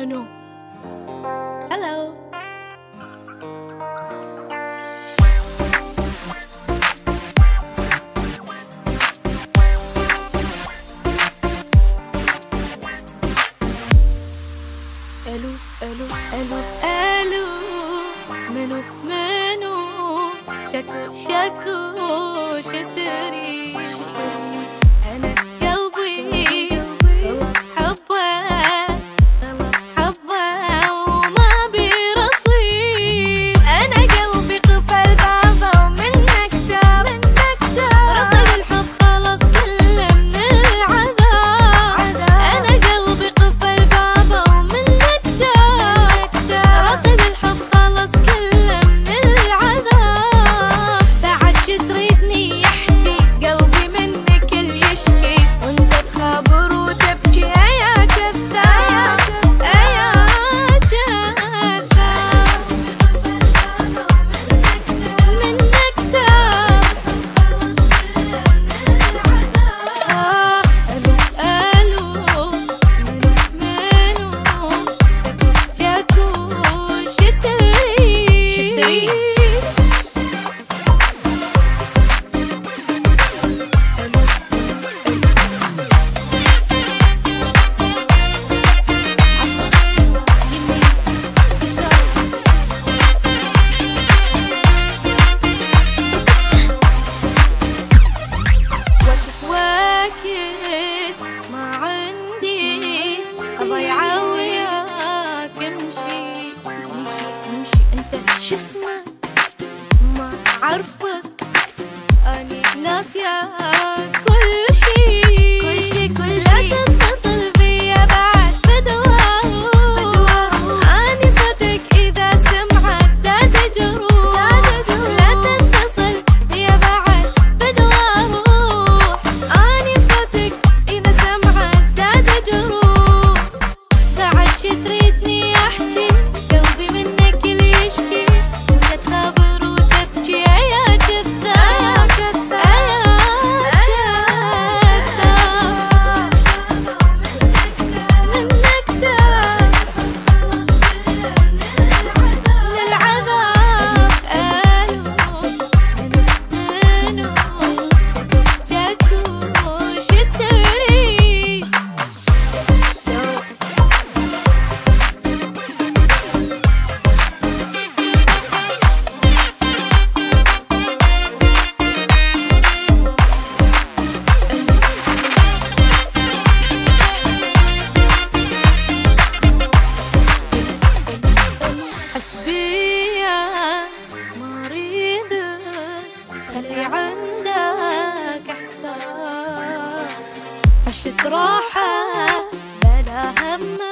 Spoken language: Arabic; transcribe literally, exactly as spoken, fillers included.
No, no. Hello. الو الو الو الو منو منو شكو شكو شتري انا قلبي خلص حبه خلص حبه وما بيرصيد. انا قلبي قفل بابه ومنك تاب رصيد الحب خلص كله من العذاب. انا قلبي قفل بابه ومنك رصيد الحب خلص كله من العذاب. بعد شي تريدني يحكي قلبي منك اللي يشكي وانت تخابر وتبكي يا كذاب يا كذاب. منك تاب آه الو الو منو منو شكو شتري شتري واكد ما عندي أضيع وياك امشي امشي امشي. انت شو اسمك ما عرفك اني ناسياك كل شي كل شي كل شي. لا تتصل بيا بعد بدوار اني صدق اذا سمع ازداد جروح. لا تتصل بيا بعد بدوار اني صدق اذا سمع ازداد جروح. بعد شي تريدني احكي قلبي منك اللي يشكي وانت تخابر وتبكي يا كذاب يا كذاب. منك تاب من العذاب. الو منو شكو شتري حسبية ما اريدك خلي عندك احساس عشت راحة بلا هم